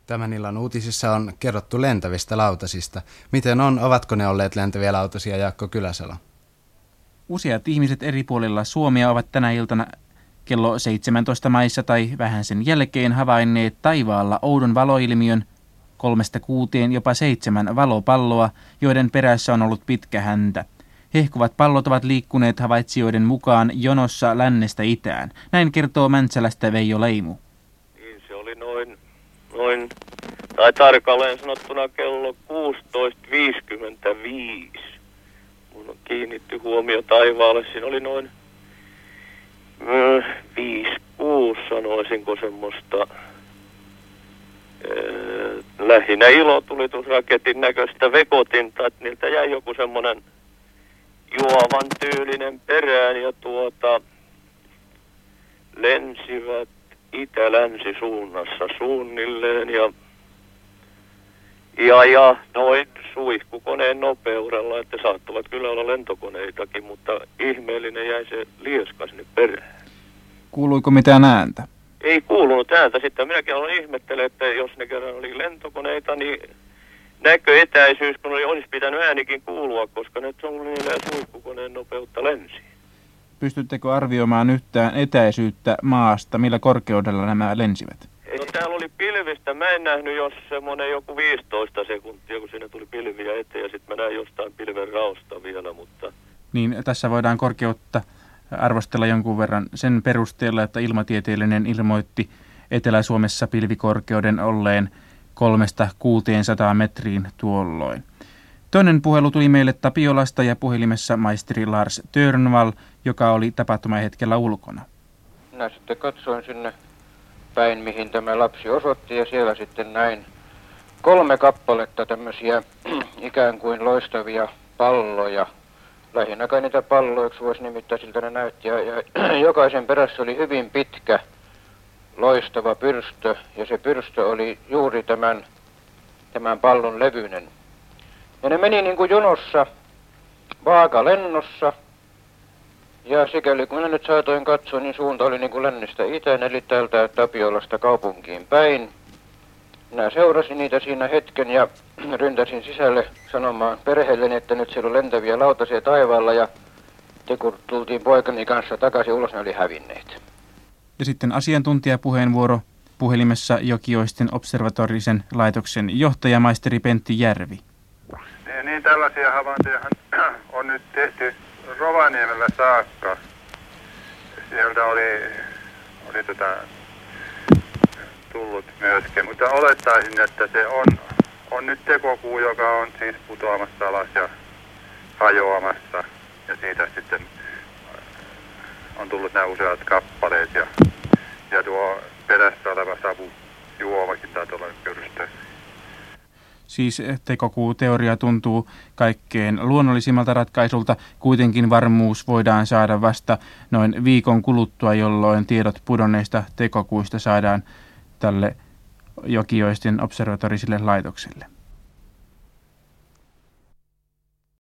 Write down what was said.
Tämän illan uutisissa on kerrottu lentävistä lautasista. Miten ovatko ne olleet lentäviä lautasia, Jaakko Kyläsalo? Useat ihmiset eri puolilla Suomea ovat tänä iltana kello 17 maissa tai vähän sen jälkeen havainneet taivaalla oudon valoilmiön 3-6, jopa 7 valopalloa, joiden perässä on ollut pitkä häntä. Hehkuvat pallot ovat liikkuneet havaitsijoiden mukaan jonossa lännestä itään. Näin kertoo Mäntsälästä Veijo Leimu. Niin, se oli noin, tai tarkalleen sanottuna kello 16.55. Mun on kiinnitty huomio taivaalle. Siinä oli noin 5-6, sanoisinko semmoista lähinnä ilotulitusraketin näköistä vekotinta, että niiltä jäi joku semmoinen juovan tyylinen perään ja lensivät itä-länsisuunnassa suunnilleen ja noin suihkukoneen nopeudella, että saattavat kyllä olla lentokoneitakin, mutta ihmeellinen jäi se lieska sinne perään. Kuuluiko mitään ääntä? Ei kuulunut ääntä. Sitten minäkin aloin ihmettele, että jos ne kerran oli lentokoneita, niin näköetäisyys, kun olisi pitänyt äänikin kuulua, koska ne suunnilleen suihkukoneen nopeutta lensi. Pystyttekö arvioimaan yhtään etäisyyttä maasta, millä korkeudella nämä lensivät? No täällä oli pilvistä. Mä en nähnyt jos semmoinen joku 15 sekuntia, kun siinä tuli pilviä eteen ja sitten mä näin jostain pilven raosta vielä, mutta... Niin tässä voidaan korkeutta arvostella jonkun verran sen perusteella, että ilmatieteellinen ilmoitti Etelä-Suomessa pilvikorkeuden olleen 300–600 metriin tuolloin. Toinen puhelu tuli meille Tapiolasta ja puhelimessa maisteri Lars Törnvall, joka oli tapahtumahetkellä ulkona. Minä sitten katsoin sinne päin, mihin tämä lapsi osoitti, ja siellä sitten näin 3 kappaletta tämmöisiä ikään kuin loistavia palloja. Lähinnä kai niitä palloiksi voisi nimittää, siltä ne näytti, ja jokaisen perässä oli hyvin pitkä loistava pyrstö, ja se pyrstö oli juuri tämän pallon levyinen. Ja ne meni niin kuin jonossa, vaakalennossa, ja sikäli kun minä nyt saatoin katsoa, niin suunta oli niin kuin lännestä itään, eli täältä Tapiolasta kaupunkiin päin. Minä seurasin niitä siinä hetken ja ryntäsin sisälle sanomaan perheelleni, että nyt siellä on lentäviä lautasia taivaalla, ja kun tultiin poikani kanssa takaisin ulos, ne oli hävinneet. Ja sitten asiantuntijapuheenvuoro puhelimessa Jokioisten observatorisen laitoksen johtaja maisteri Pentti Järvi. Niin tällaisia havaintojahan on nyt tehty Rovaniemellä saakka. Sieltä oli tullut myöskin, mutta olettaisin, että se on nyt tekokuu, joka on siis putoamassa alas ja hajoamassa. Ja siitä sitten on tullut nämä useat kappaleet ja tuo perässä oleva savujuomakin taitaa olla pyrstö. Siis tekokuuteoria tuntuu kaikkein luonnollisimmalta ratkaisulta. Kuitenkin varmuus voidaan saada vasta noin viikon kuluttua, jolloin tiedot pudonneista tekokuista saadaan tälle Jokioisten observatoriselle laitokselle.